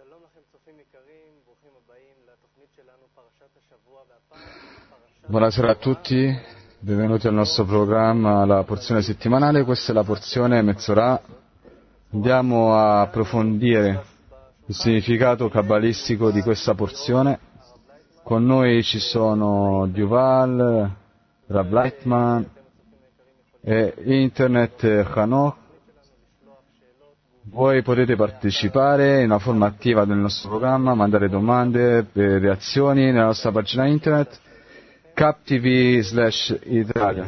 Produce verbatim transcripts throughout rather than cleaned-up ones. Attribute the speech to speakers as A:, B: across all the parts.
A: שלום לכם צופים יקרים, ברוכים הבאים לתוכנית שלנו פרשת השבוע, והפעם
B: Buonasera a tutti, benvenuti al nostro programma, la porzione settimanale. Questa è la porzione Mezzorah. Andiamo a approfondire il significato cabalistico di questa porzione. Con noi ci sono Yuval, Rav Lightman e Internet Hanoch. Voi potete partecipare in una forma attiva del nostro programma, mandare domande e reazioni nella nostra pagina internet captv slash Italia.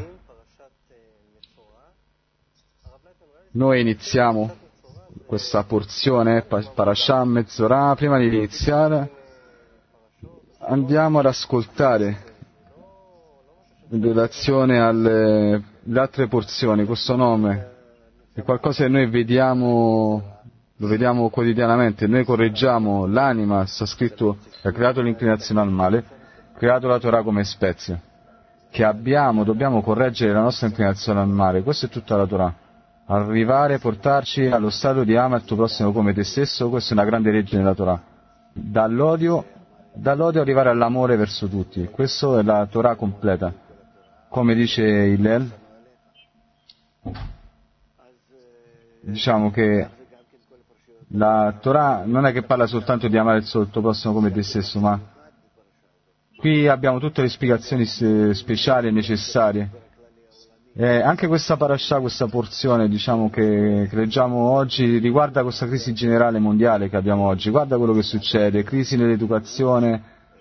B: Noi iniziamo questa porzione Parashah Mezzorah. Prima di iniziare andiamo ad ascoltare in relazione alle le altre porzioni. Questo nome è qualcosa che noi vediamo, lo vediamo quotidianamente. Noi correggiamo l'anima, sta scritto, ha creato l'inclinazione al male, ha creato la Torah come spezia, che abbiamo, dobbiamo correggere la nostra inclinazione al male. Questa è tutta la Torah. Arrivare, portarci allo stato di ama il tuo prossimo come te stesso. Questa è una grande legge nella Torah. Dall'odio, dall'odio arrivare all'amore verso tutti. Questa è la Torah completa. Come dice Hillel, diciamo che la Torah non è che parla soltanto di amare il tuo prossimo come te stesso, ma qui abbiamo tutte le spiegazioni speciali e necessarie. E anche questa parashah, questa porzione, diciamo, che, che leggiamo oggi, riguarda questa crisi generale mondiale che abbiamo oggi. Guarda quello che succede, crisi nell'educazione,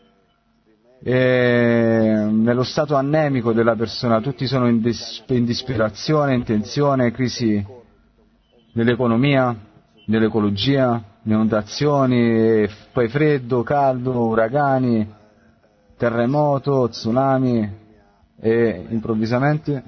B: e nello stato anemico della persona, tutti sono in, dis- in disperazione, in tensione, crisi nell'economia, nell'ecologia, inondazioni, poi freddo, caldo, uragani, terremoto, tsunami e improvvisamente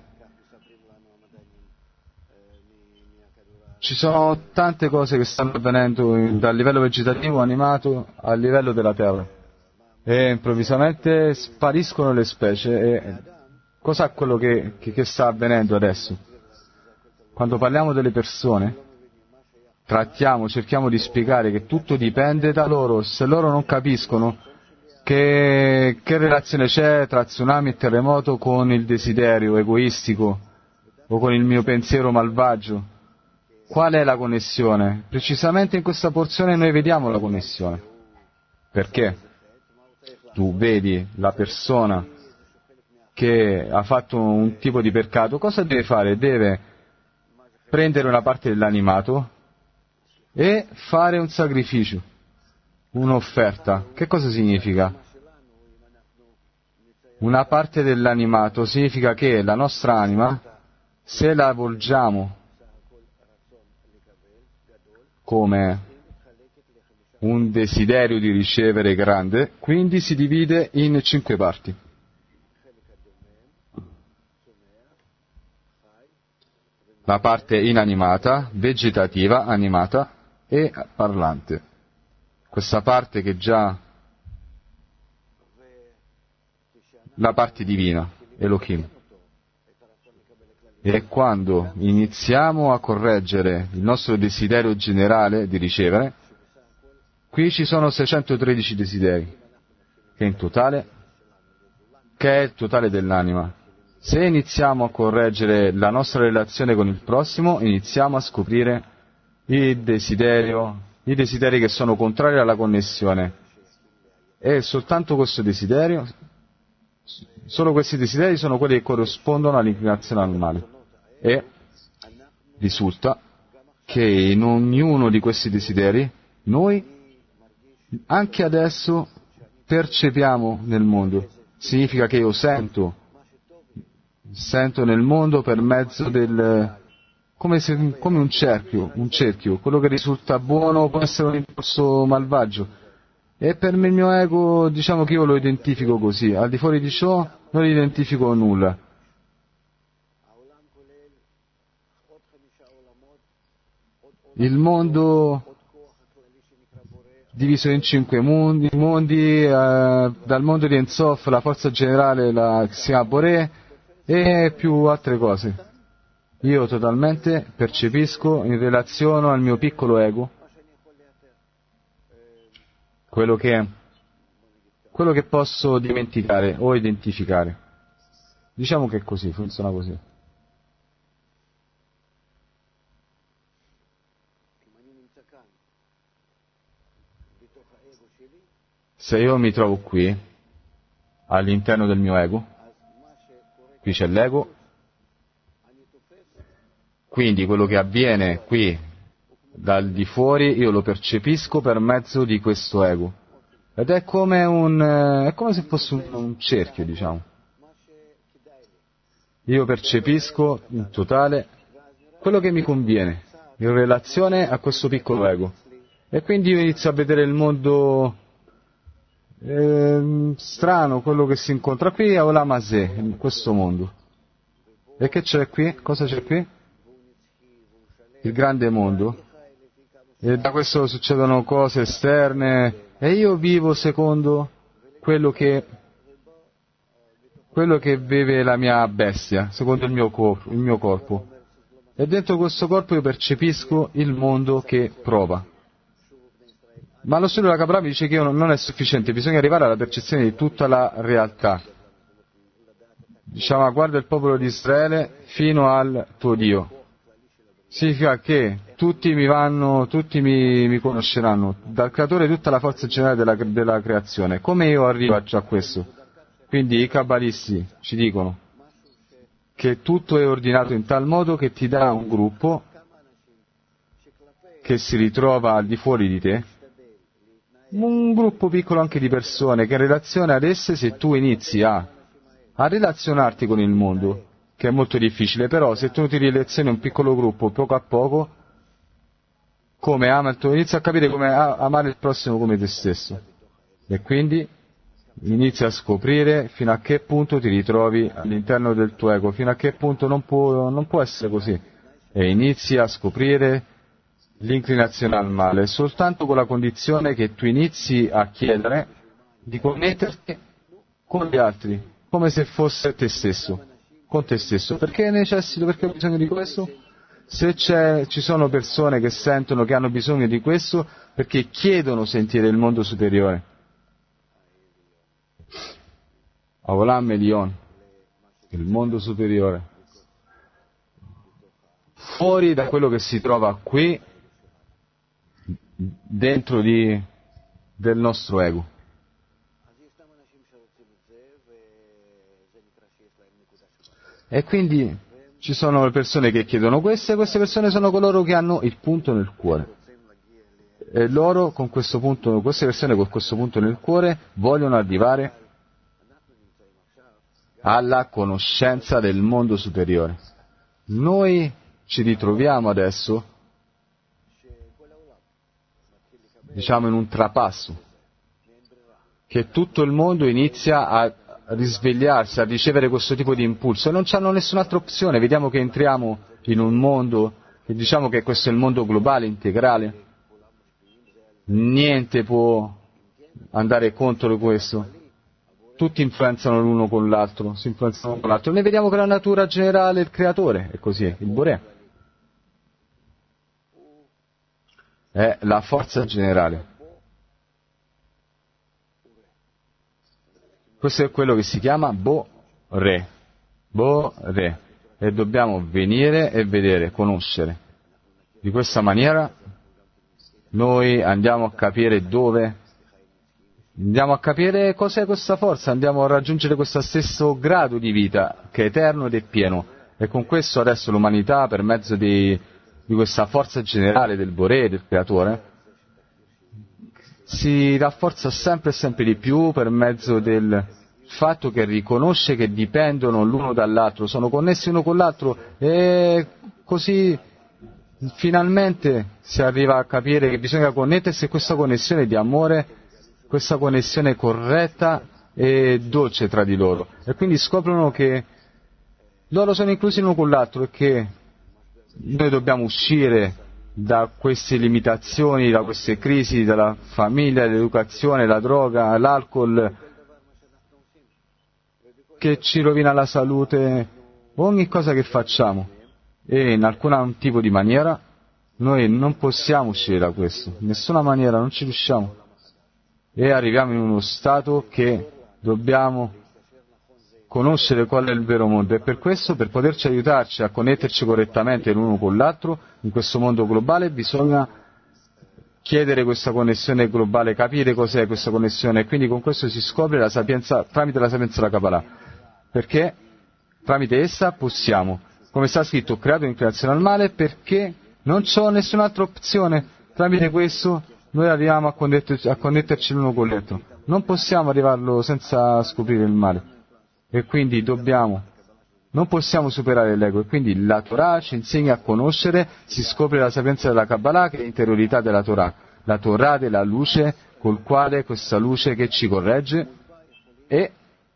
B: ci sono tante cose che stanno avvenendo dal livello vegetativo, animato, al livello della terra, e improvvisamente spariscono le specie. E cos'è quello che, che, che sta avvenendo adesso? Quando parliamo delle persone, trattiamo, cerchiamo di spiegare che tutto dipende da loro. Se loro non capiscono che, che relazione c'è tra tsunami e terremoto con il desiderio egoistico o con il mio pensiero malvagio, qual è la connessione? Precisamente in questa porzione noi vediamo la connessione. Perché? Tu vedi la persona che ha fatto un tipo di peccato, cosa deve fare? Deve prendere una parte dell'animato e fare un sacrificio, un'offerta. Che cosa significa? Una parte dell'animato significa che la nostra anima, se la volgiamo come un desiderio di ricevere grande, quindi si divide in cinque parti. La parte inanimata, vegetativa, animata e parlante. Questa parte che già la parte divina, Elohim. E quando iniziamo a correggere il nostro desiderio generale di ricevere, qui ci sono seicentotredici desideri, che in totale, che è il totale dell'anima. Se iniziamo a correggere la nostra relazione con il prossimo, iniziamo a scoprire il desiderio, i desideri che sono contrari alla connessione. E soltanto questo desiderio, solo questi desideri sono quelli che corrispondono all'inclinazione al male. E risulta che in ognuno di questi desideri noi, anche adesso, percepiamo nel mondo. Significa che io sento, sento nel mondo per mezzo del, come, se, come un cerchio, un cerchio, quello che risulta buono può essere un impulso malvagio, e per il mio ego, diciamo che io lo identifico così, al di fuori di ciò non identifico nulla. Il mondo diviso in cinque mondi, mondi eh, dal mondo di Ensof, la forza generale, la si chiama Boré, e più altre cose. Io totalmente percepisco in relazione al mio piccolo ego quello che, quello che posso dimenticare o identificare. Diciamo che è così, funziona così. Se io mi trovo qui, all'interno del mio ego, qui c'è l'ego, quindi quello che avviene qui dal di fuori io lo percepisco per mezzo di questo ego. Ed è come un, è come se fosse un, un cerchio, diciamo. Io percepisco in totale quello che mi conviene, in relazione a questo piccolo ego. E quindi io inizio a vedere il mondo eh, strano, quello che si incontra qui, a Olamazé, in questo mondo. E che c'è qui? Cosa c'è qui? Il grande mondo. E da questo succedono cose esterne, e io vivo secondo quello che, quello che vive la mia bestia, secondo il mio corpo, il mio corpo. E dentro questo corpo io percepisco il mondo che prova. Ma lo studio della Kabbalah mi dice che non è sufficiente, bisogna arrivare alla percezione di tutta la realtà. Diciamo, guarda il popolo di Israele fino al tuo Dio. Significa che tutti mi vanno, tutti mi, mi conosceranno, dal creatore tutta la forza generale della, della creazione. Come io arrivo a questo? Quindi i kabbalisti ci dicono che tutto è ordinato in tal modo che ti dà un gruppo che si ritrova al di fuori di te, un gruppo piccolo anche di persone che in relazione ad esse, se tu inizi a, a relazionarti con il mondo, che è molto difficile, però se tu ti relazioni un piccolo gruppo poco a poco, come ama il tuo, inizi a capire come amare il prossimo come te stesso. E quindi inizi a scoprire fino a che punto ti ritrovi all'interno del tuo ego, fino a che punto non può, non può essere così. E inizi a scoprire l'inclinazione al male, soltanto con la condizione che tu inizi a chiedere di connetterti con gli altri, come se fosse te stesso. Con te stesso. Perché necessito, perché ho bisogno di questo? Se c'è, ci sono persone che sentono che hanno bisogno di questo, perché chiedono sentire il mondo superiore. Avolam Elion, il mondo superiore. Fuori da quello che si trova qui, dentro di, del nostro ego. E quindi ci sono le persone che chiedono questo, e queste persone sono coloro che hanno il punto nel cuore. E loro con questo punto, queste persone con questo punto nel cuore vogliono arrivare alla conoscenza del mondo superiore. Noi ci ritroviamo adesso, diciamo, in un trapasso, che tutto il mondo inizia a risvegliarsi, a ricevere questo tipo di impulso, e non c'hanno nessun'altra opzione. Vediamo che entriamo in un mondo, che diciamo che questo è il mondo globale, integrale, niente può andare contro questo, tutti influenzano l'uno con l'altro, si influenzano con l'altro. Noi vediamo che la natura generale, il creatore, è così, il Boré, è la forza generale. Questo è quello che si chiama Bo-Re, Bo-Re, e dobbiamo venire e vedere, conoscere. Di questa maniera noi andiamo a capire dove, andiamo a capire cos'è questa forza, andiamo a raggiungere questo stesso grado di vita che è eterno ed è pieno. E con questo adesso l'umanità, per mezzo di, di questa forza generale del Boré, del Creatore, si rafforza sempre e sempre di più per mezzo del fatto che riconosce che dipendono l'uno dall'altro, sono connessi uno con l'altro, e così finalmente si arriva a capire che bisogna connettersi, e questa connessione di amore, questa connessione corretta e dolce tra di loro, e quindi scoprono che loro sono inclusi l'uno con l'altro e che noi dobbiamo uscire da queste limitazioni, da queste crisi, dalla famiglia, l'educazione, la droga, l'alcol, che ci rovina la salute, ogni cosa che facciamo. E in alcun tipo di maniera noi non possiamo uscire da questo, in nessuna maniera, non ci riusciamo. e arriviamo in uno stato che dobbiamo conoscere qual è il vero mondo, e per questo, per poterci aiutarci a connetterci correttamente l'uno con l'altro in questo mondo globale, bisogna chiedere questa connessione globale, capire cos'è questa connessione, e quindi con questo si scopre la sapienza tramite la sapienza della Kabbalah, perché tramite essa possiamo, come sta scritto, ho creato l'inclinazione al male perché non c'ho nessun'altra opzione. Tramite questo noi arriviamo a connetterci, a connetterci l'uno con l'altro. Non possiamo arrivarlo senza scoprire il male. E quindi dobbiamo, non possiamo superare l'ego. E quindi la Torah ci insegna a conoscere, si scopre la sapienza della Kabbalah, che è l'interiorità della Torah. La Torah della luce, col quale questa luce che ci corregge, e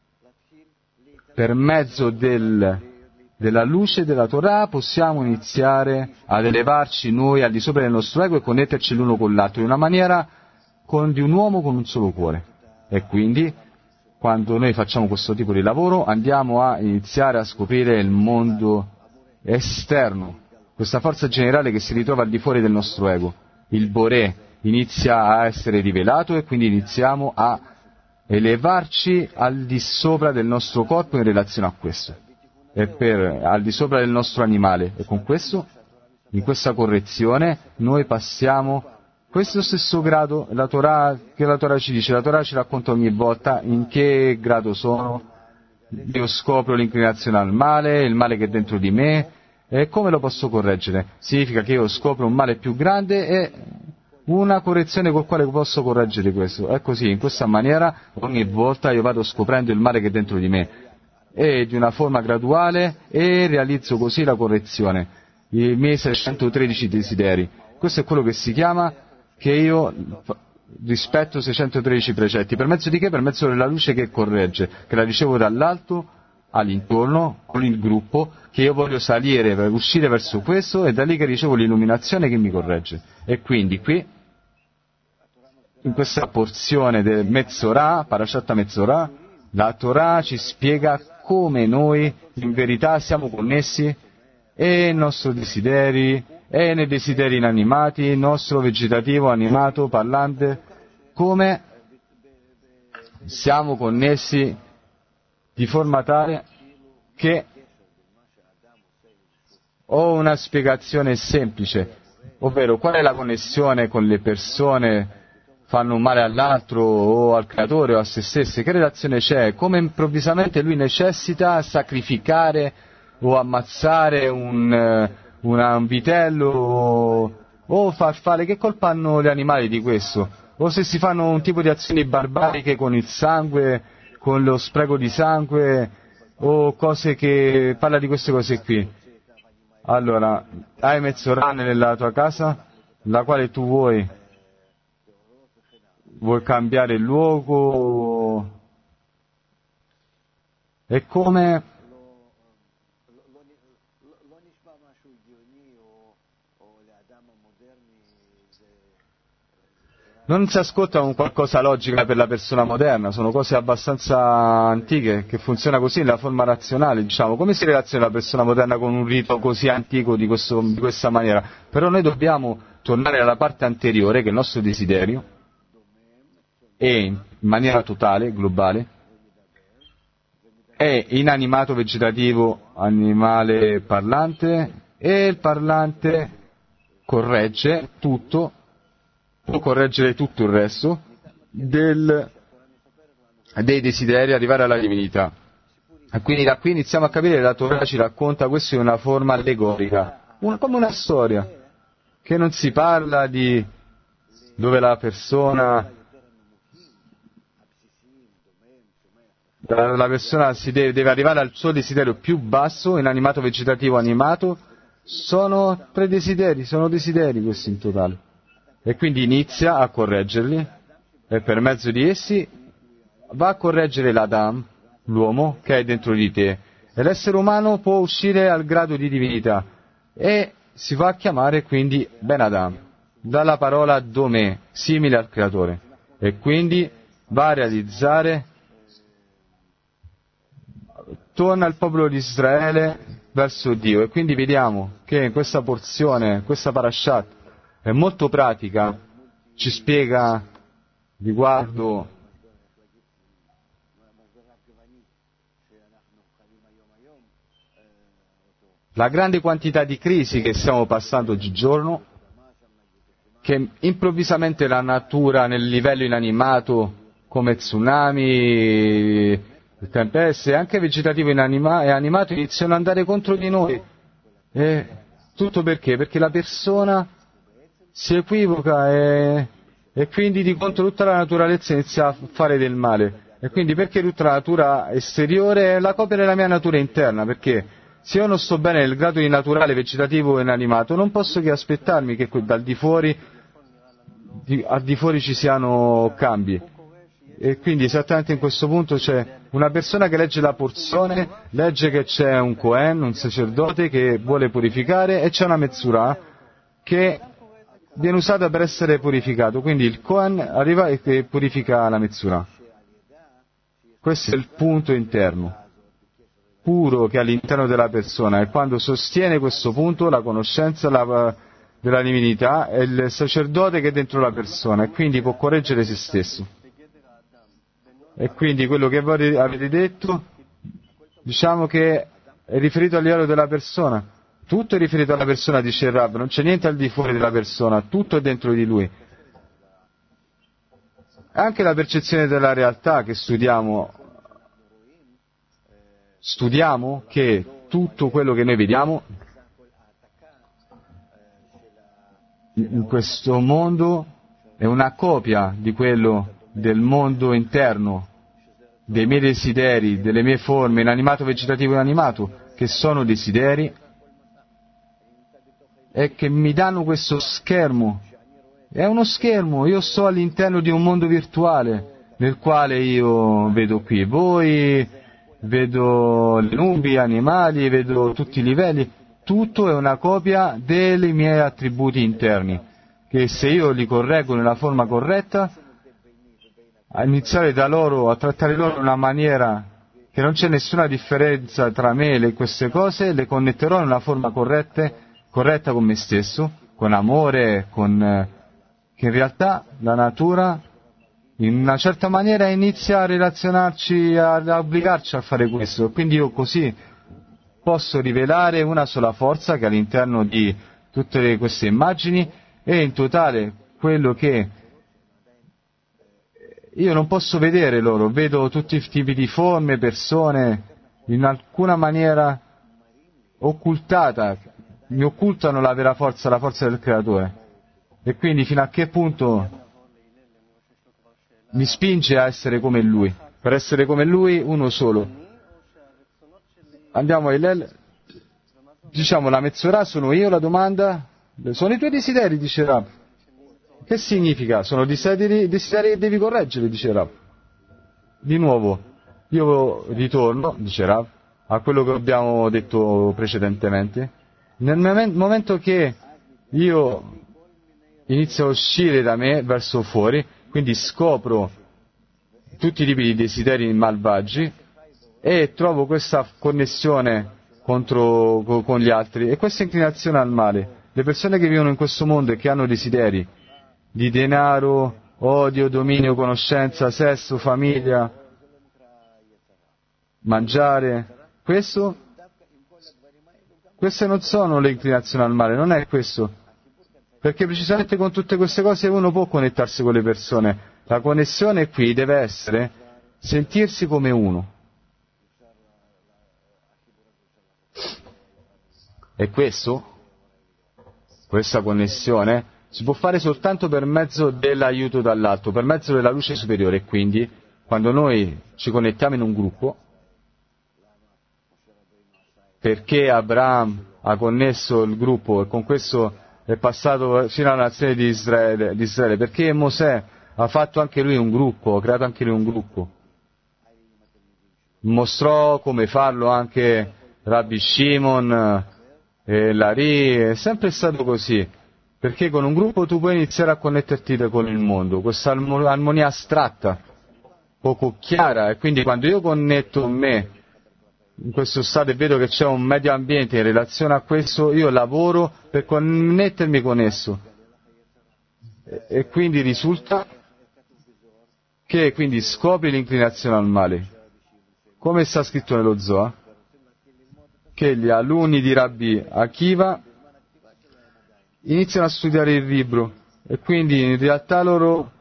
B: per mezzo del... della luce della Torah possiamo iniziare ad elevarci noi al di sopra del nostro ego e connetterci l'uno con l'altro in una maniera con, di un uomo con un solo cuore. E quindi quando noi facciamo questo tipo di lavoro andiamo a iniziare a scoprire il mondo esterno, questa forza generale che si ritrova al di fuori del nostro ego. Il Boré inizia a essere rivelato e quindi iniziamo a elevarci al di sopra del nostro corpo in relazione a questo. E per, al di sopra del nostro animale, e con questo, in questa correzione, noi passiamo questo stesso grado, la Torah, che la Torah ci dice, la Torah ci racconta ogni volta in che grado sono, io scopro l'inclinazione al male, il male che è dentro di me, e come lo posso correggere? Significa che io scopro un male più grande e una correzione col quale posso correggere questo. È così, in questa maniera, ogni volta io vado scoprendo il male che è dentro di me, e di una forma graduale, e realizzo così la correzione, i miei seicentotredici desideri. Questo è quello che si chiama che io rispetto seicentotredici precetti. Per mezzo di che? Per mezzo della luce che corregge, che la ricevo dall'alto all'intorno, con il gruppo, che io voglio salire, per uscire verso questo, e da lì che ricevo l'illuminazione che mi corregge. E quindi qui, in questa porzione del Mezzorah, Parashat Mezzorah, la Torah ci spiega come noi in verità siamo connessi e il nostro desideri, e nei desideri inanimati, il nostro vegetativo, animato, parlante, come siamo connessi di forma tale che ho una spiegazione semplice, ovvero qual è la connessione con le persone fanno un male all'altro o al creatore o a se stesse, che relazione c'è? Come improvvisamente lui necessita sacrificare o ammazzare un, una, un vitello o, o farfalle, che colpa hanno gli animali di questo? O se si fanno un tipo di azioni barbariche con il sangue, con lo spreco di sangue, o cose che, parla di queste cose qui. Allora, hai Mezzorah nella tua casa, la quale tu vuoi vuoi cambiare il luogo, e come non si ascolta un qualcosa logica per la persona moderna, sono cose abbastanza antiche, che funziona così nella forma razionale, diciamo. Come si relaziona la persona moderna con un rito così antico di, questo, di questa maniera? Però noi dobbiamo tornare alla parte anteriore, che è il nostro desiderio, e in maniera totale, globale, è inanimato, vegetativo, animale, parlante, e il parlante corregge tutto, può correggere tutto il resto del, dei desideri, arrivare alla divinità. E quindi da qui iniziamo a capire che la Torah ci racconta questo in una forma allegorica, una, come una storia, che non si parla di dove la persona la persona si deve, deve arrivare al suo desiderio più basso, inanimato, vegetativo, animato. Sono tre desideri, sono desideri questi in totale, e quindi inizia a correggerli, e per mezzo di essi va a correggere l'Adam, l'uomo che è dentro di te, e l'essere umano può uscire al grado di divinità e si va a chiamare quindi Ben Adam, dalla parola Domè, simile al creatore, e quindi va a realizzare, torna il popolo di Israele verso Dio. E quindi vediamo che in questa porzione, questa parashat è molto pratica, ci spiega riguardo la grande quantità di crisi che stiamo passando oggigiorno, che improvvisamente la natura nel livello inanimato, come tsunami, tempeste, anche vegetativo inanima- e animato, iniziano ad andare contro di noi. E tutto perché? Perché la persona si equivoca e, e quindi di contro tutta la naturalezza inizia a fare del male. E quindi perché tutta la natura esteriore è la copia della mia natura interna? Perché se io non sto bene nel grado di naturale, vegetativo e inanimato, non posso che aspettarmi che dal di fuori, di, al di fuori ci siano cambi. E quindi esattamente in questo punto c'è una persona che legge la porzione, legge che c'è un Cohen, un sacerdote che vuole purificare, e c'è una mezzura che viene usata per essere purificato. Quindi il Cohen arriva e purifica la mezzura. Questo è il punto interno puro che è all'interno della persona, e quando sostiene questo punto, la conoscenza la, della divinità, è il sacerdote che è dentro la persona, e quindi può correggere se stesso. E quindi quello che voi avete detto, diciamo che è riferito al livello della persona. Tutto è riferito alla persona, dice il Rav, non c'è niente al di fuori della persona, tutto è dentro di lui. Anche la percezione della realtà che studiamo, studiamo che tutto quello che noi vediamo in questo mondo è una copia di quello del mondo interno, dei miei desideri, delle mie forme, inanimato, vegetativo e animato, che sono desideri e che mi danno questo schermo. È uno schermo, io sto all'interno di un mondo virtuale nel quale io vedo qui voi, vedo le nubi, animali, vedo tutti i livelli. Tutto è una copia dei miei attributi interni, che se io li correggo nella forma corretta, a iniziare da loro, a trattare loro in una maniera che non c'è nessuna differenza tra me e queste cose, le connetterò in una forma corretta, corretta con me stesso, con amore, con, che in realtà la natura in una certa maniera inizia a relazionarci, a, a obbligarci a fare questo. Quindi io così posso rivelare una sola forza che è all'interno di tutte queste immagini, e in totale quello che io non posso vedere loro, vedo tutti i tipi di forme, persone, in alcuna maniera occultata, mi occultano la vera forza, la forza del creatore. E quindi fino a che punto mi spinge a essere come lui? Per essere come lui, uno solo. Andiamo a Hillel, diciamo la mezz'ora sono io, la domanda, sono i tuoi desideri, dice Rav. Che significa? Sono desideri, desideri che devi correggere, dice Rav. Di nuovo, io ritorno, dice Rav, a quello che abbiamo detto precedentemente. Nel momento che io inizio a uscire da me verso fuori, quindi scopro tutti i tipi di desideri malvagi e trovo questa connessione contro, con gli altri, e questa inclinazione al male. Le persone che vivono in questo mondo e che hanno desideri di denaro, odio, dominio, conoscenza, sesso, famiglia, mangiare, questo, queste non sono le inclinazioni al male, non è questo. Perché precisamente con tutte queste cose uno può connettersi con le persone. La connessione qui deve essere sentirsi come uno. E questo, questa connessione, si può fare soltanto per mezzo dell'aiuto dall'alto, per mezzo della luce superiore. E quindi, quando noi ci connettiamo in un gruppo, perché Abraham ha connesso il gruppo e con questo è passato fino alla nazione di Israele, di Israele, perché Mosè ha fatto anche lui un gruppo, ha creato anche lui un gruppo. Mostrò come farlo anche Rabbi Shimon, e Lari, è sempre stato così, perché con un gruppo tu puoi iniziare a connetterti con il mondo, questa armonia astratta, poco chiara, e quindi quando io connetto me in questo stato e vedo che c'è un medio ambiente in relazione a questo, io lavoro per connettermi con esso, e, e quindi risulta che quindi scopre l'inclinazione al male. Come sta scritto nello Zohar? Che gli alunni di Rabbi Akiva iniziano a studiare il libro e quindi in realtà loro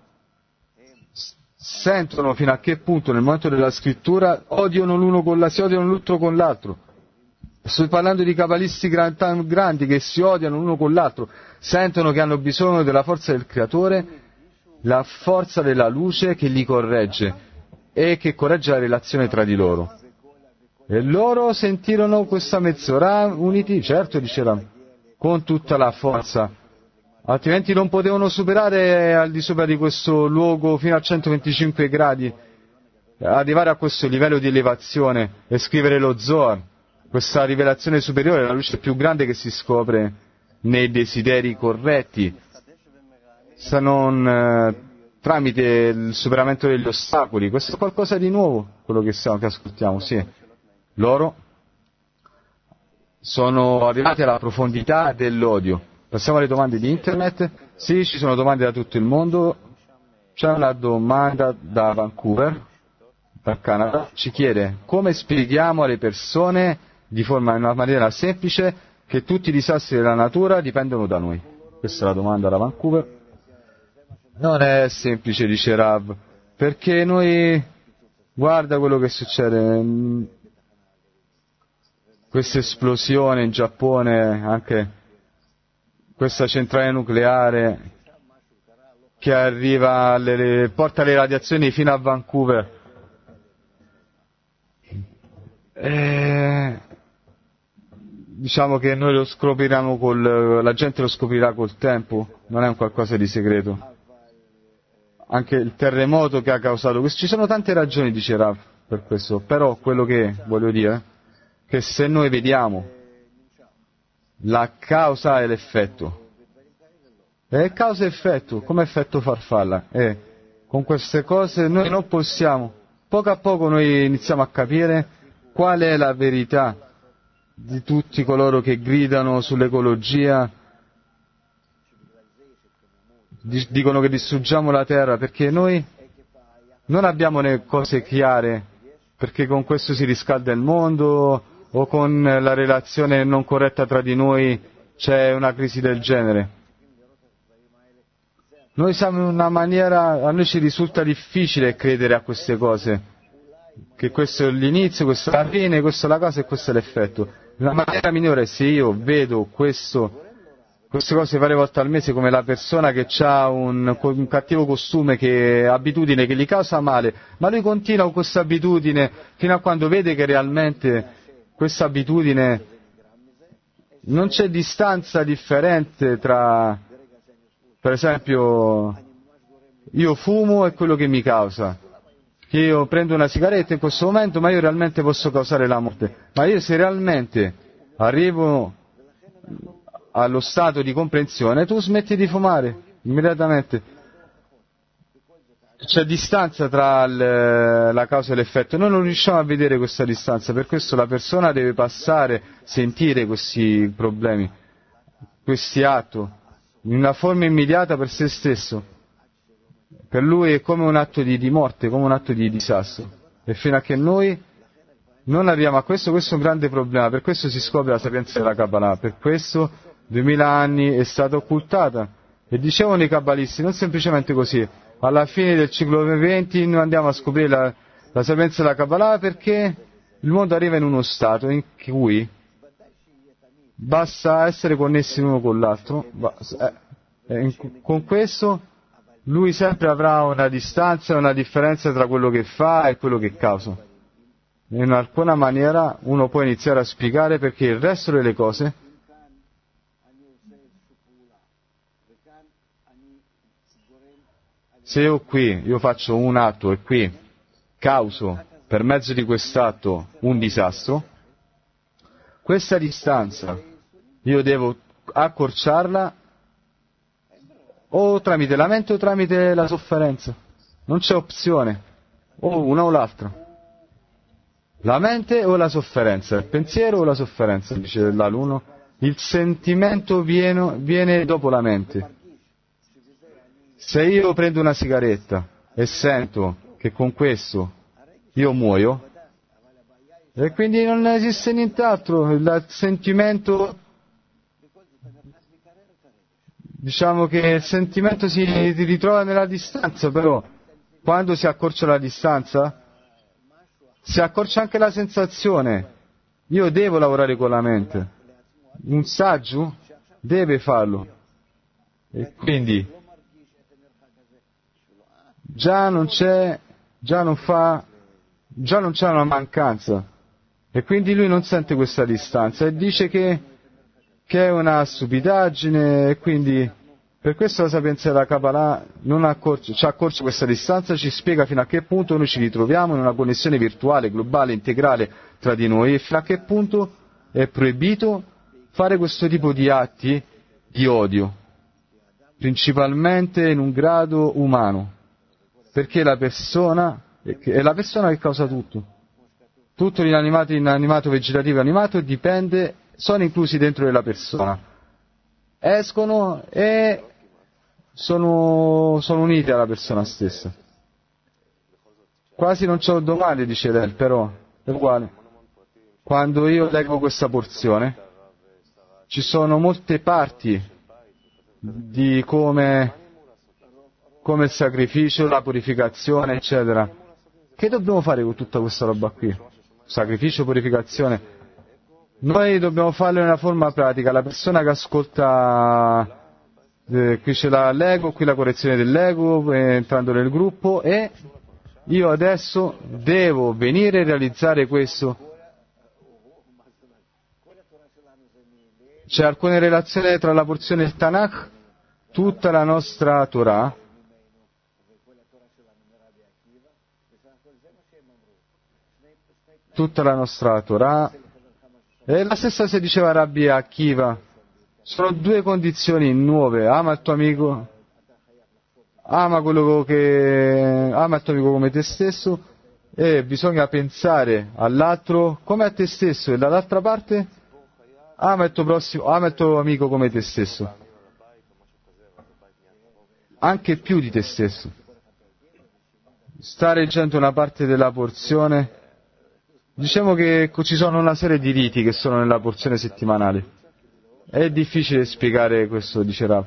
B: sentono fino a che punto nel momento della scrittura odiano l'uno con la, si odiano l'uno con l'altro. Sto parlando di cabalisti grandi che si odiano l'uno con l'altro, sentono che hanno bisogno della forza del Creatore, la forza della luce che li corregge e che corregge la relazione tra di loro. E loro sentirono questa mezz'ora uniti, certo, diceva, con tutta la forza, altrimenti non potevano superare al di sopra di questo luogo fino a centoventicinque gradi, arrivare a questo livello di elevazione e scrivere lo Zohar, questa rivelazione superiore, la luce più grande che si scopre nei desideri corretti, se non eh, tramite il superamento degli ostacoli. Questo è qualcosa di nuovo, quello che, stiamo, che ascoltiamo, sì. Loro sono arrivati alla profondità dell'odio. Passiamo alle domande di internet. Sì, ci sono domande da tutto il mondo. C'è una domanda da Vancouver, dal Canada. Ci chiede: come spieghiamo alle persone di forma in una maniera semplice che tutti i disastri della natura dipendono da noi? Questa è la domanda da Vancouver. Non è semplice, dice Rav, perché noi, guarda quello che succede, questa esplosione in Giappone, anche questa centrale nucleare che arriva, alle, porta le radiazioni fino a Vancouver. E, diciamo che noi lo scopriremo col, la gente lo scoprirà col tempo, non è un qualcosa di segreto. Anche il terremoto che ha causato questo, ci sono tante ragioni, dice Rav, per questo, però quello che voglio dire che se noi vediamo la causa e l'effetto, e causa e effetto, come effetto farfalla, e con queste cose noi non possiamo, poco a poco noi iniziamo a capire qual è la verità di tutti coloro che gridano sull'ecologia, dicono che distruggiamo la terra, perché noi non abbiamo le cose chiare, perché con questo si riscalda il mondo, o con la relazione non corretta tra di noi c'è una crisi del genere. Noi siamo in una maniera, a noi ci risulta difficile credere a queste cose, che questo è l'inizio, questa è la fine, questa è la cosa e questo è l'effetto. La maniera migliore è se io vedo questo, queste cose varie volte al mese come la persona che ha un, un cattivo costume, che abitudine che gli causa male, ma lui continua con questa abitudine fino a quando vede che realmente questa abitudine non c'è distanza differente tra, per esempio, io fumo e quello che mi causa, che io prendo una sigaretta in questo momento, ma io realmente posso causare la morte. Ma io se realmente arrivo allo stato di comprensione, tu smetti di fumare immediatamente. C'è distanza tra il, la causa e l'effetto, noi non riusciamo a vedere questa distanza, per questo la persona deve passare, sentire questi problemi, questi atti, in una forma immediata per se stesso. Per lui è come un atto di, di morte, come un atto di disastro. E fino a che noi non arriviamo a questo, questo è un grande problema, per questo si scopre la sapienza della Kabbalah, per questo duemila anni è stata occultata. E dicevano i kabbalisti, non semplicemente così, alla fine del ciclo venti noi andiamo a scoprire la, la sapienza della Kabbalah perché il mondo arriva in uno stato in cui basta essere connessi l'uno con l'altro, eh, in, con questo lui sempre avrà una distanza, una differenza tra quello che fa e quello che causa. In alcuna maniera uno può iniziare a spiegare perché il resto delle cose se io qui, io faccio un atto e qui causo per mezzo di quest'atto un disastro, questa distanza io devo accorciarla o tramite la mente o tramite la sofferenza. Non c'è opzione, o una o l'altra. La mente o la sofferenza, il pensiero o la sofferenza, dice l'alunno. Il sentimento viene, viene dopo la mente. Se io prendo una sigaretta e sento che con questo io muoio, e quindi non esiste nient'altro, il sentimento, diciamo che il sentimento si ritrova nella distanza, però quando si accorcia la distanza, si accorcia anche la sensazione. Io devo lavorare con la mente, un saggio deve farlo, e quindi già non c'è, già non fa, già non c'è una mancanza. E quindi lui non sente questa distanza e dice che, che è una stupidaggine, e quindi per questo la sapienza della Kabbalah non accorce, ci accorce questa distanza, ci spiega fino a che punto noi ci ritroviamo in una connessione virtuale, globale, integrale tra di noi, e fino a che punto è proibito fare questo tipo di atti di odio, principalmente in un grado umano, perché la persona è la persona che causa tutto. Tutto l'inanimato, inanimato, vegetativo e animato dipende, sono inclusi dentro della persona. Escono e sono, sono uniti alla persona stessa. Quasi non c'è un domani, dice lei, però è uguale. Quando io leggo questa porzione, ci sono molte parti di come, come il sacrificio, la purificazione, eccetera. Che dobbiamo fare con tutta questa roba qui? Sacrificio, purificazione. Noi dobbiamo farlo in una forma pratica. La persona che ascolta, eh, qui c'è la, l'ego, qui la correzione dell'ego, eh, entrando nel gruppo, e io adesso devo venire a realizzare questo. C'è alcune relazioni tra la porzione del Tanakh, tutta la nostra Torah, tutta la nostra Torah, e la stessa si diceva Rabbi Akiva. Sono due condizioni nuove: ama il tuo amico, ama quello che ama il tuo amico come te stesso, e bisogna pensare all'altro come a te stesso, e dall'altra parte ama il tuo prossimo, ama il tuo amico come te stesso, anche più di te stesso. Sta leggendo una parte della porzione. Diciamo che ci sono una serie di riti che sono nella porzione settimanale. È difficile spiegare questo, dice Rav.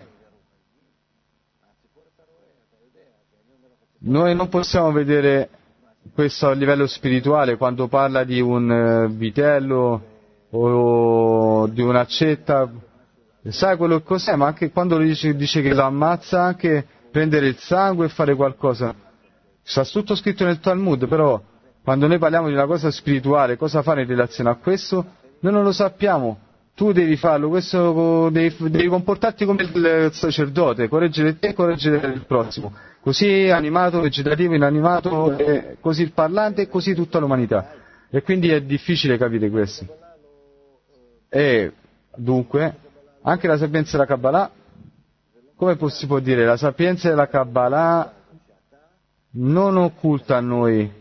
B: Noi non possiamo vedere questo a livello spirituale quando parla di un vitello o di un'accetta. Sai quello che cos'è? Ma anche quando dice, dice che lo ammazza, anche prendere il sangue e fare qualcosa. Sta tutto scritto nel Talmud, però quando noi parliamo di una cosa spirituale, cosa fare in relazione a questo, noi non lo sappiamo. Tu devi farlo, questo devi, devi comportarti come il sacerdote, correggere te e correggere il prossimo. Così animato, vegetativo, inanimato, e così il parlante e così tutta l'umanità. E quindi è difficile capire questo. E dunque, anche la sapienza della Kabbalah, come si può dire, la sapienza della Kabbalah non occulta a noi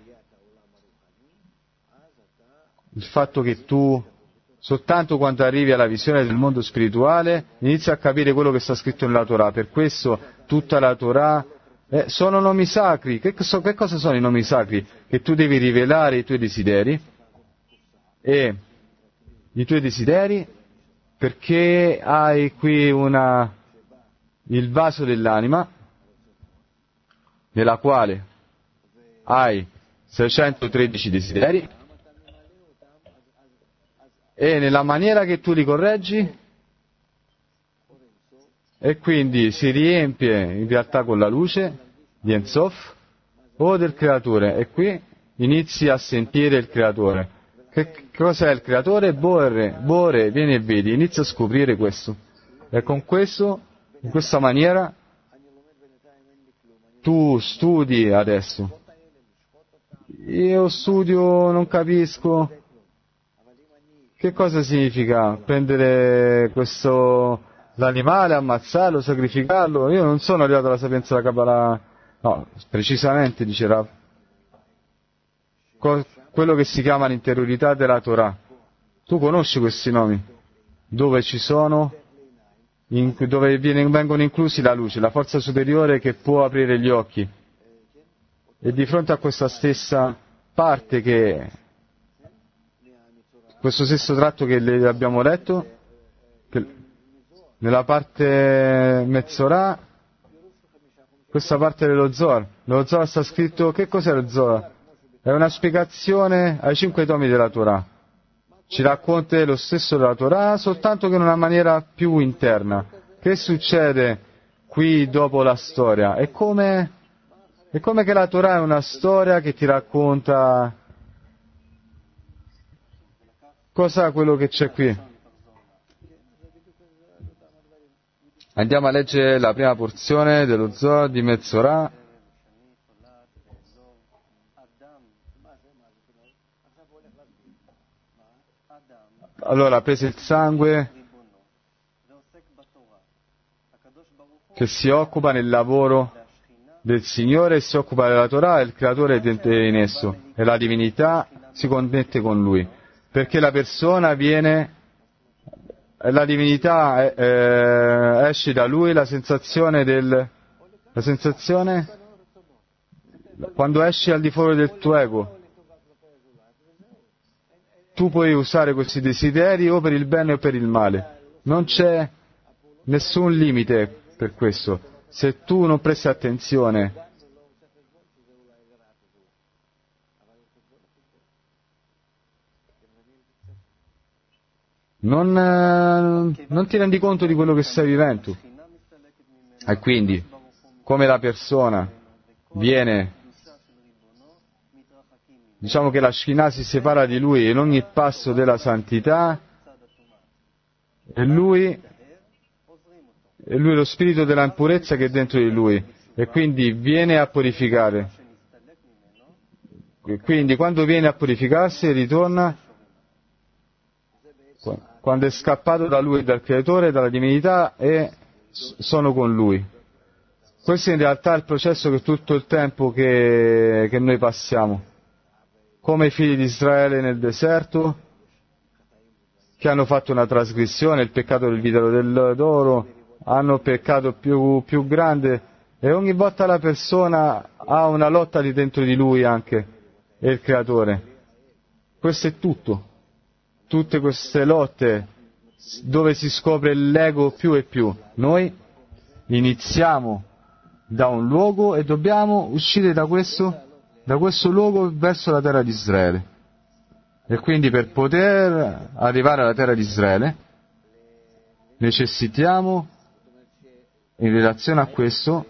B: il fatto che tu, soltanto quando arrivi alla visione del mondo spirituale, inizi a capire quello che sta scritto nella Torah. Per questo tutta la Torah eh, sono nomi sacri. Che, so, che cosa sono i nomi sacri? Che tu devi rivelare i tuoi desideri, e i tuoi desideri perché hai qui una, il vaso dell'anima, nella quale hai seicentotredici desideri, e nella maniera che tu li correggi, e quindi si riempie in realtà con la luce di Ensof o del Creatore, e qui inizi a sentire il Creatore. Che cos'è il Creatore? Bore, Bore, vieni e vedi, inizia a scoprire questo, e con questo, in questa maniera, tu studi adesso. Io studio, non capisco. Che cosa significa prendere questo, l'animale, ammazzarlo, sacrificarlo? Io non sono arrivato alla sapienza della Kabbalah, no, precisamente, dice Rav, quello che si chiama l'interiorità della Torah. Tu conosci questi nomi? Dove ci sono, in, dove viene, vengono inclusi la luce, la forza superiore che può aprire gli occhi. E di fronte a questa stessa parte che, questo stesso tratto che le abbiamo letto, che nella parte Mezzorah, questa parte dello Zohar, nello Zohar sta scritto, che cos'è lo Zohar? È una spiegazione ai cinque tomi della Torah. Ci racconta lo stesso della Torah, soltanto che in una maniera più interna. Che succede qui dopo la storia? È come, è come che la Torah è una storia che ti racconta cosa quello che c'è qui. Andiamo a leggere la prima porzione dello Zohar di Mezzorah. Allora, prese il sangue che si occupa nel lavoro del Signore e si occupa della Torah, e il creatore è dentro in esso, e la divinità si connette con lui, perché la persona viene, la divinità eh, esce da lui, la sensazione del, la sensazione, quando esci al di fuori del tuo ego, tu puoi usare questi desideri o per il bene o per il male, non c'è nessun limite per questo. Se tu non presti attenzione non, eh, non ti rendi conto di quello che stai vivendo. E quindi, come la persona viene, diciamo che la Shekhinah si separa di lui in ogni passo della santità, e lui e lui è lo spirito della impurezza che è dentro di lui, e quindi viene a purificare. E quindi quando viene a purificarsi ritorna, quando è scappato da lui, dal creatore, dalla divinità, e sono con lui. Questo in realtà è il processo che tutto il tempo che, che noi passiamo, come i figli di Israele nel deserto, che hanno fatto una trasgressione, il peccato del vitelo d'oro, hanno peccato più, più grande, e ogni volta la persona ha una lotta di dentro di lui anche, e il creatore. Questo è tutto. Tutte queste lotte dove si scopre l'ego più e più. Noi iniziamo da un luogo e dobbiamo uscire da questo, da questo luogo verso la terra di Israele. E quindi per poter arrivare alla terra di Israele necessitiamo, in relazione a questo,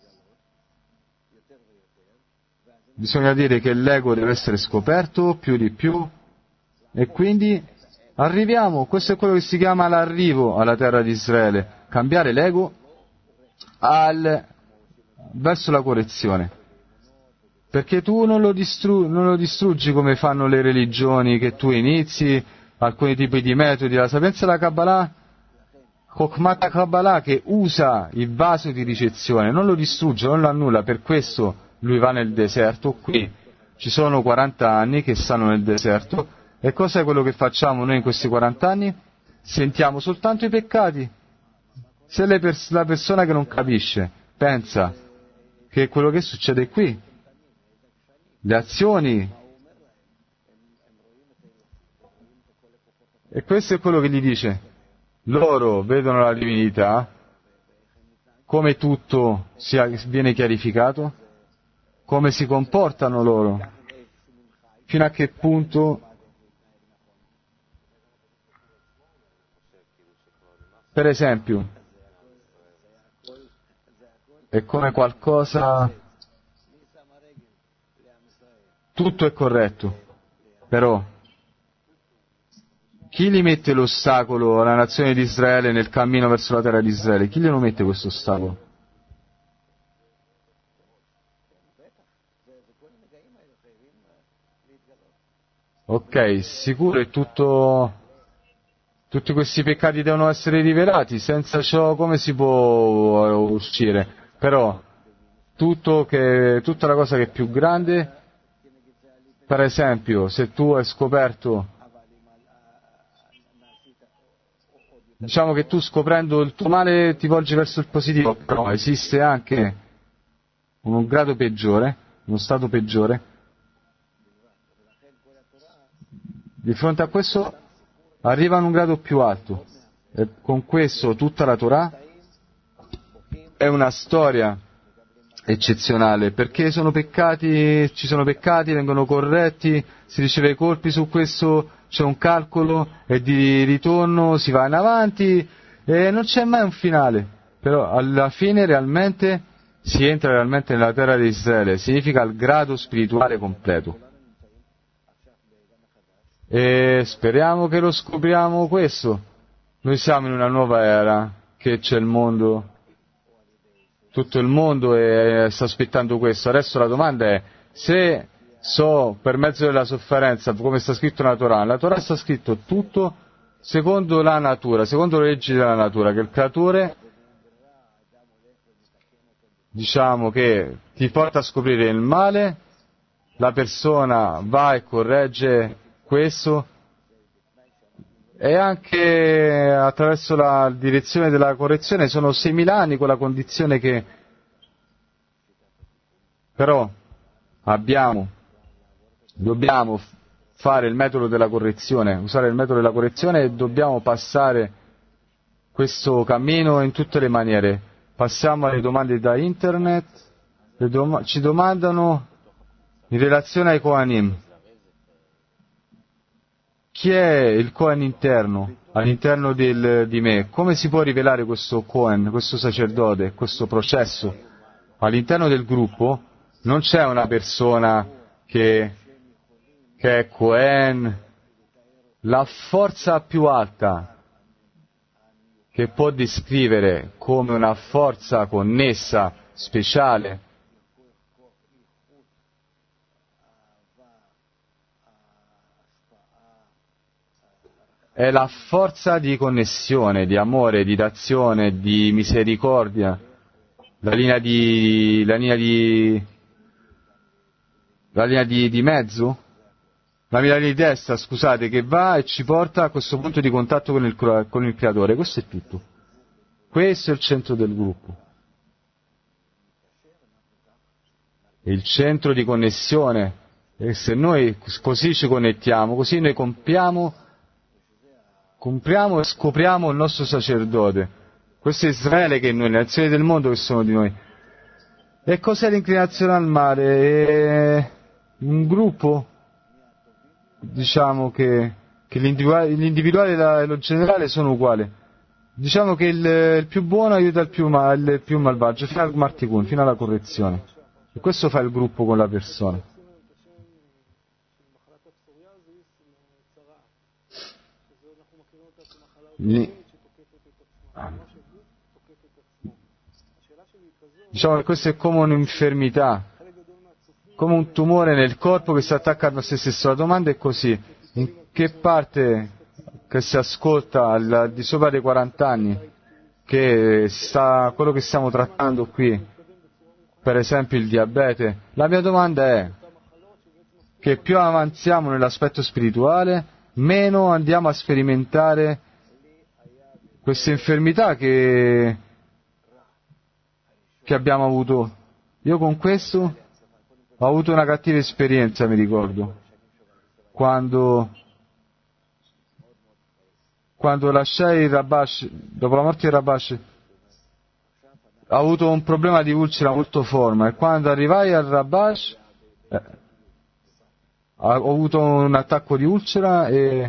B: bisogna dire che l'ego deve essere scoperto più di più, e quindi arriviamo, questo è quello che si chiama l'arrivo alla terra di Israele, cambiare l'ego al, verso la correzione, perché tu non lo, distru, non lo distruggi come fanno le religioni, che tu inizi alcuni tipi di metodi, la sapienza della Kabbalah, Chokhmat Kabbalah, che usa il vaso di ricezione, non lo distrugge, non lo annulla, per questo lui va nel deserto. Qui ci sono quaranta anni che stanno nel deserto, e cosa è quello che facciamo noi in questi quaranta anni? Sentiamo soltanto i peccati. Se le pers- la persona che non capisce pensa che è quello che succede qui, le azioni, e questo è quello che gli dice. Loro vedono la divinità, come tutto sia, viene chiarificato, come si comportano loro, fino a che punto, per esempio, è come qualcosa, tutto è corretto, però chi gli mette l'ostacolo alla nazione di Israele nel cammino verso la terra di Israele? Chi glielo mette questo ostacolo? Ok, sicuro è tutto, tutti questi peccati devono essere rivelati, senza ciò come si può uscire? Però tutto che, tutta la cosa che è più grande, per esempio, se tu hai scoperto, diciamo che tu scoprendo il tuo male ti volgi verso il positivo, però esiste anche un grado peggiore, uno stato peggiore. Di fronte a questo arrivano a un grado più alto, e con questo tutta la Torah è una storia eccezionale, perché sono peccati, ci sono peccati, vengono corretti, si riceve i colpi su questo, c'è un calcolo e di ritorno si va in avanti e non c'è mai un finale, però alla fine realmente si entra realmente nella terra di Israele, significa il grado spirituale completo. E speriamo che lo scopriamo questo. Noi siamo in una nuova era, che c'è il mondo, tutto il mondo e sta aspettando questo. Adesso la domanda è, se so per mezzo della sofferenza, come sta scritto nella Torah, nella Torah sta scritto tutto secondo la natura, secondo le leggi della natura, che il creatore, diciamo, che ti porta a scoprire il male, la persona va e corregge questo, e anche attraverso la direzione della correzione sono seimila anni con la condizione che però abbiamo, dobbiamo fare il metodo della correzione, usare il metodo della correzione e dobbiamo passare questo cammino in tutte le maniere. Passiamo alle domande da internet, le dom- ci domandano in relazione ai Kohanim. Chi è il Kohen interno, all'interno del, di me? Come si può rivelare questo Kohen, questo sacerdote, questo processo? All'interno del gruppo non c'è una persona che, che è Kohen. La forza più alta che può descrivere come una forza connessa, speciale, è la forza di connessione, di amore, di d'azione, di misericordia, la linea di, la linea di, la linea di, di mezzo, la linea di destra, scusate, che va e ci porta a questo punto di contatto con il, con il Creatore. Questo è tutto. Questo è il centro del gruppo. È il centro di connessione. E se noi così ci connettiamo, così noi compiamo Compriamo e scopriamo il nostro sacerdote. Questo è Israele che è noi, le nazioni del mondo che sono di noi. E cos'è l'inclinazione al male? È un gruppo, diciamo che, che l'individuale e lo generale sono uguali. Diciamo che il, il più buono aiuta il più, mal, il più malvagio, fino al marticun, fino alla correzione. E questo fa il gruppo con la persona. Diciamo che questo è come un'infermità, come un tumore nel corpo che si attacca a se stesso. La domanda è così: in che parte che si ascolta al, al di sopra dei quaranta anni, che sta quello che stiamo trattando qui, per esempio il diabete? La mia domanda è che più avanziamo nell'aspetto spirituale, meno andiamo a sperimentare queste infermità che, che abbiamo avuto. Io con questo ho avuto una cattiva esperienza, mi ricordo, quando, quando lasciai il Rabash, dopo la morte di Rabash, ho avuto un problema di ulcera molto forte, e quando arrivai al Rabash eh, ho avuto un attacco di ulcera e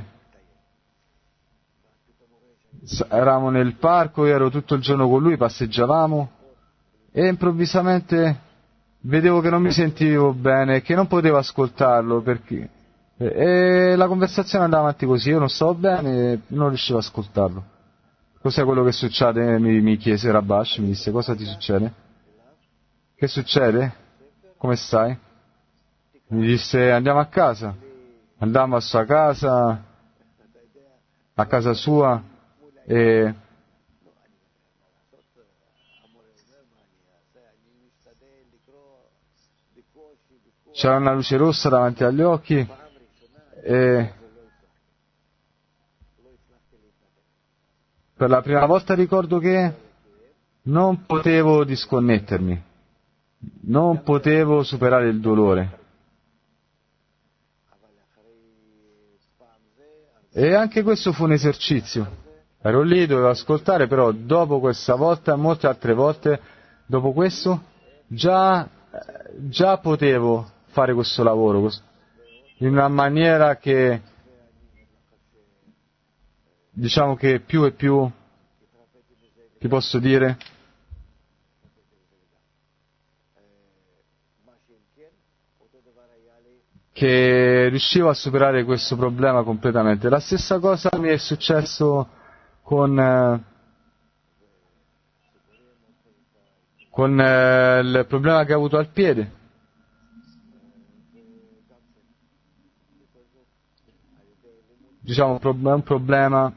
B: eravamo nel parco, io ero tutto il giorno con lui, passeggiavamo e improvvisamente vedevo che non mi sentivo bene, che non potevo ascoltarlo perché e la conversazione andava avanti così, io non stavo bene e non riuscivo ad ascoltarlo. Cos'è quello che succede? Mi, mi chiese Rabash, mi disse: cosa ti succede? Che succede? Come stai? Mi disse: andiamo a casa. Andammo a sua casa, a casa sua, e c'era una luce rossa davanti agli occhi e per la prima volta ricordo che non potevo disconnettermi. non potevo superare il dolore. E anche questo fu un esercizio. Ero lì, dovevo ascoltare, però dopo questa volta, molte altre volte, dopo questo, già, già potevo fare questo lavoro in una maniera che, diciamo che più e più, ti posso dire, che riuscivo a superare questo problema completamente. La stessa cosa mi è successo con, eh, con eh, il problema che ho avuto al piede. Diciamo, è un problema,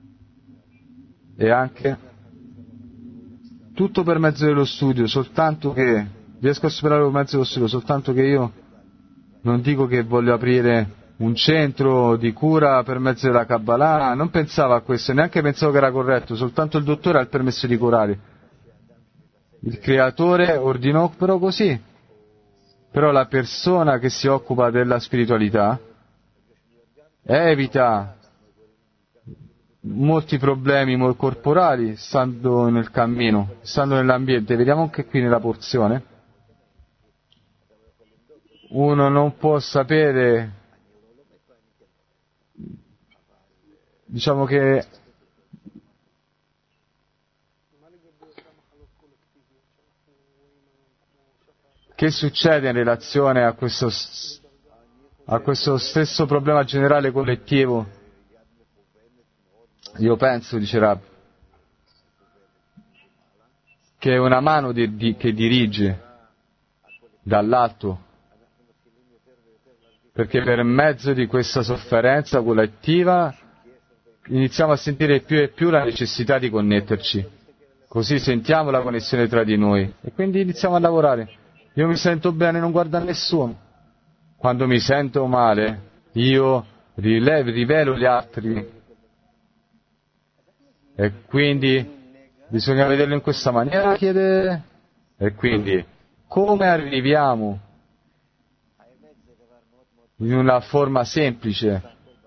B: e anche tutto per mezzo dello studio, soltanto che riesco a superare per mezzo dello studio, soltanto che io non dico che voglio aprire un centro di cura per mezzo della Kabbalah, non pensavo a questo, neanche pensavo che era corretto, soltanto il dottore ha il permesso di curare. Il creatore ordinò però così. Però la persona che si occupa della spiritualità evita molti problemi corporali stando nel cammino, stando nell'ambiente. Vediamo anche qui nella porzione. Uno non può sapere, diciamo che che succede in relazione a questo, a questo stesso problema generale collettivo. Io penso, dice Rab, che è una mano di, di, che dirige dall'alto, perché per mezzo di questa sofferenza collettiva iniziamo a sentire più e più la necessità di connetterci, così sentiamo la connessione tra di noi e quindi iniziamo a lavorare. Io mi sento bene, non guardo a nessuno. Quando mi sento male, io rilevo, rivelo gli altri, e quindi bisogna vederlo in questa maniera, chiedere, e quindi come arriviamo in una forma semplice.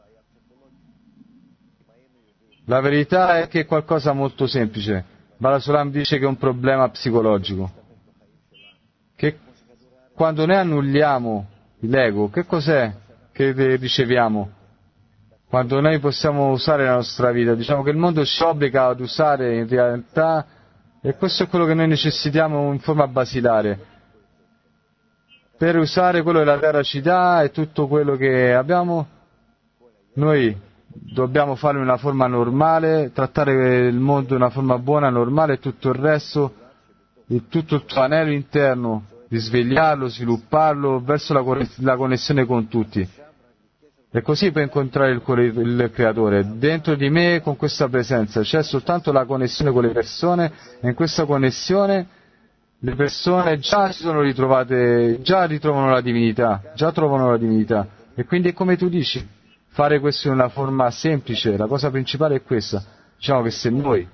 B: La verità è che è qualcosa molto semplice. Bala Sulam dice che è un problema psicologico. Che quando noi annulliamo l'ego, che cos'è che riceviamo? Quando noi possiamo usare la nostra vita, diciamo che il mondo ci obbliga ad usare in realtà, e questo è quello che noi necessitiamo in forma basilare. Per usare quello che la terra ci dà e tutto quello che abbiamo, noi dobbiamo farlo in una forma normale, trattare il mondo in una forma buona, normale, e tutto il resto, il, tutto il tuo anello interno, risvegliarlo, svilupparlo verso la, la connessione con tutti. E così puoi incontrare il, il Creatore. Dentro di me, con questa presenza, c'è soltanto la connessione con le persone, e in questa connessione le persone già si sono ritrovate, già ritrovano la divinità, già trovano la divinità. E quindi è come tu dici, fare questo in una forma semplice, la cosa principale è questa. Diciamo che se noi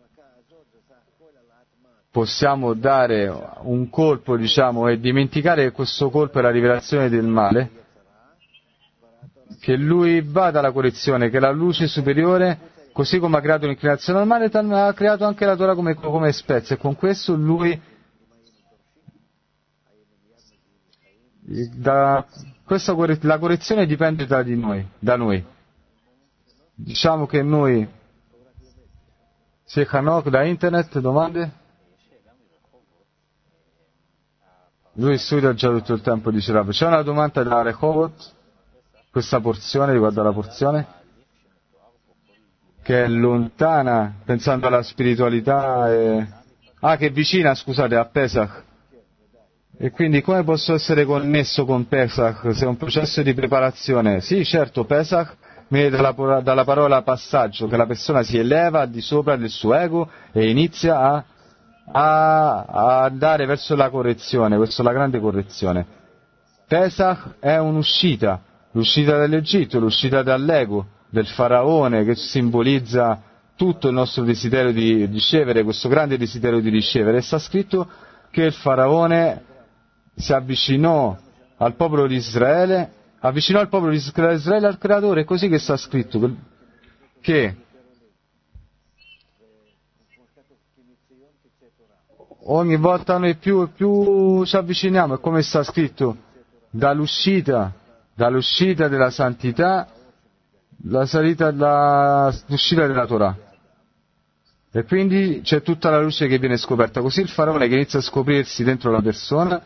B: possiamo dare un colpo, diciamo, e dimenticare che questo colpo è la rivelazione del male, che lui vada alla correzione, che la luce superiore, così come ha creato l'inclinazione al male, ha creato anche la Torah come, come spezia, e con questo lui da questa corre- la correzione dipende da di noi, da noi. Diciamo che noi, se Hanok da internet, domande? Lui studia già tutto il tempo, dice Rav. C'è una domanda da Rehovot, questa porzione, riguardo alla porzione, che è lontana, pensando alla spiritualità, e... ah, che è vicina, scusate, a Pesach. E quindi come posso essere connesso con Pesach se è un processo di preparazione? Sì, certo, Pesach viene dalla, dalla parola passaggio, che la persona si eleva al di sopra del suo ego e inizia a, a, a andare verso la correzione, verso la grande correzione. Pesach è un'uscita, l'uscita dall'Egitto, l'uscita dall'ego, del faraone, che simbolizza tutto il nostro desiderio di ricevere, questo grande desiderio di ricevere. E sta scritto che il faraone si avvicinò al popolo di Israele, avvicinò il popolo di Israele al Creatore, è così che sta scritto, che ogni volta noi più e più ci avviciniamo, è come sta scritto, dall'uscita, dall'uscita della santità, la salita, la, l'uscita della Torah. E quindi c'è tutta la luce che viene scoperta. Così il faraone che inizia a scoprirsi dentro la persona,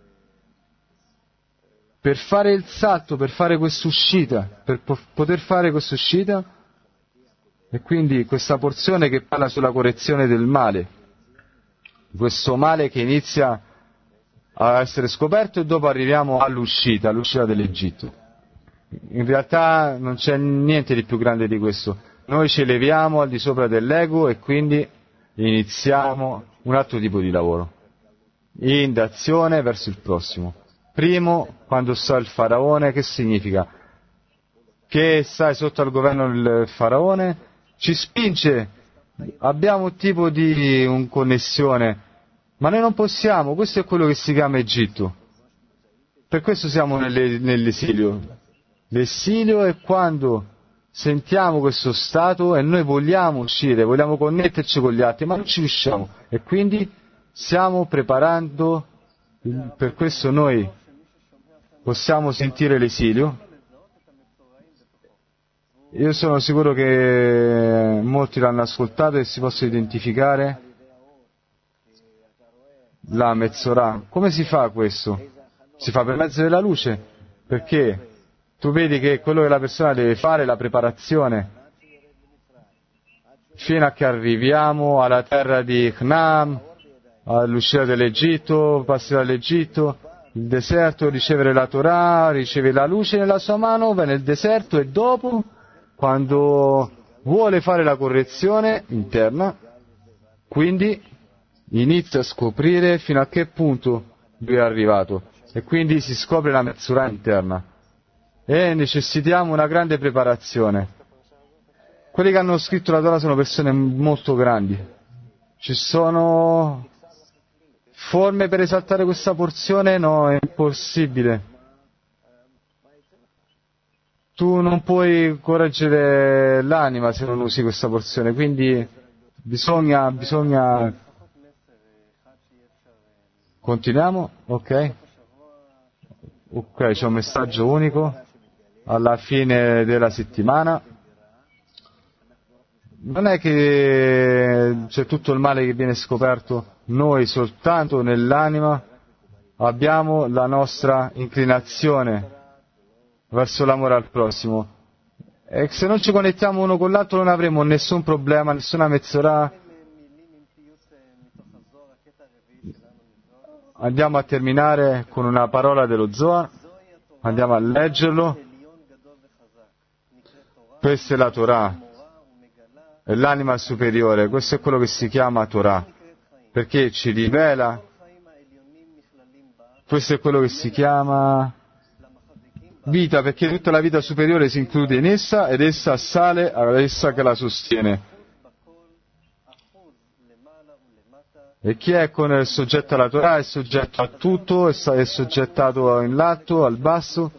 B: per fare il salto, per fare quest'uscita, per po- poter fare quest'uscita, e quindi questa porzione che parla sulla correzione del male, questo male che inizia a essere scoperto e dopo arriviamo all'uscita, all'uscita dell'Egitto. In realtà non c'è niente di più grande di questo. Noi ci eleviamo al di sopra dell'ego e quindi iniziamo un altro tipo di lavoro, in d'azione verso il prossimo. Primo, quando sta il faraone, che significa? Che stai sotto al governo del faraone, ci spinge, abbiamo un tipo di un connessione, ma noi non possiamo, questo è quello che si chiama Egitto. Per questo siamo nelle, nell'esilio. L'esilio è quando sentiamo questo stato e noi vogliamo uscire, vogliamo connetterci con gli altri, ma non ci riusciamo. E quindi stiamo preparando, per questo noi possiamo sentire l'esilio. Io sono sicuro che molti l'hanno ascoltato e si possono identificare la Mezzorah. Come si fa questo? Si fa per mezzo della luce, perché tu vedi che quello che la persona deve fare è la preparazione fino a che arriviamo alla terra di Canaam, all'uscita dell'Egitto, passi dall'Egitto, il deserto, ricevere la Torah, riceve la luce nella sua mano, va nel deserto e dopo, quando vuole fare la correzione interna, quindi inizia a scoprire fino a che punto lui è arrivato e quindi si scopre la Mezzorah interna. E necessitiamo una grande preparazione. Quelli che hanno scritto la Torah sono persone molto grandi. Ci sono forme per esaltare questa porzione? No, è impossibile. Tu non puoi correggere l'anima se non usi questa porzione, quindi bisogna, bisogna... Continuiamo? Ok. Ok, c'è un messaggio unico alla fine della settimana. Non è che c'è tutto il male che viene scoperto, noi soltanto nell'anima abbiamo la nostra inclinazione verso l'amore al prossimo. E se non ci connettiamo uno con l'altro non avremo nessun problema, nessuna Mezzorah. Andiamo a terminare con una parola dello Zohar, andiamo a leggerlo. Questa è la Torah, è l'anima superiore, questo è quello che si chiama Torah, perché ci rivela, questo è quello che si chiama vita, perché tutta la vita superiore si include in essa ed essa assale ad essa che la sostiene. E chi è con il soggetto alla Torah è soggetto a tutto, è soggettato in l'alto, al basso.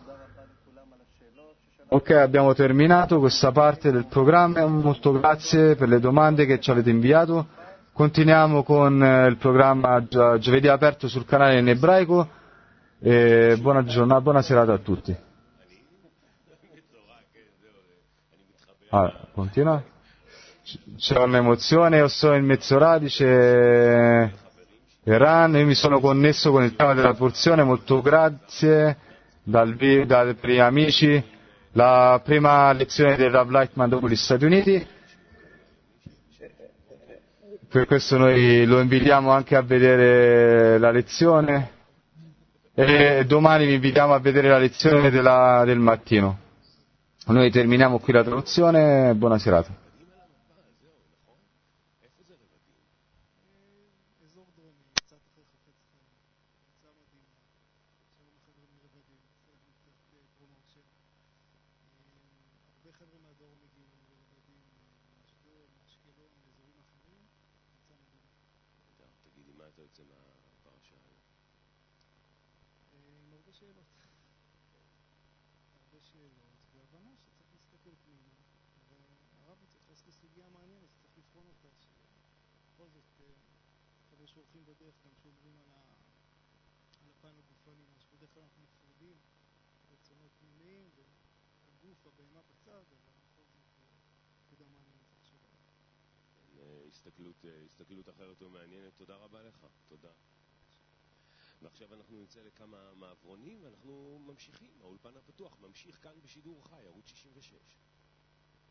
B: Ok, abbiamo terminato questa parte del programma, molto grazie per le domande che ci avete inviato. Continuiamo con il programma giovedì aperto sul canale in ebraico e buona giornata, buona serata a tutti. Ah, continua? C'è un'emozione, io sono in Mezzorah, dice Iran, io mi sono connesso con il tema della porzione, molto grazie dal, dal, per gli amici, la prima lezione del Rav Lightman dopo gli Stati Uniti, per questo noi lo invitiamo anche a vedere la lezione e domani vi invitiamo a vedere la lezione della, del mattino. Noi terminiamo qui la traduzione, buona serata.
C: שאלות. הרבה שאלות, והבנה שצריך להסתכל פנימה, והרב מתייחס לסוגיה מעניינת, צריך לבחון אותה, שבכל זאת, חבר שהולכים בדרך גם שאומרים על, ה... על הפן הגופני, מה שבדרך כלל אנחנו מפרדים, רצונות פנימיים, והגוף, הבהמה בצד, אבל בכל זאת, נקודה מעניינת לחשוב עליו.
D: הסתכלות, הסתכלות אחרת ומעניינת. תודה רבה לך. תודה. ועכשיו אנחנו נמצא לכמה מעברונים, ואנחנו ממשיכים. האולפן הפתוח ממשיך כאן בשידור חי, ערוץ שישים ושש.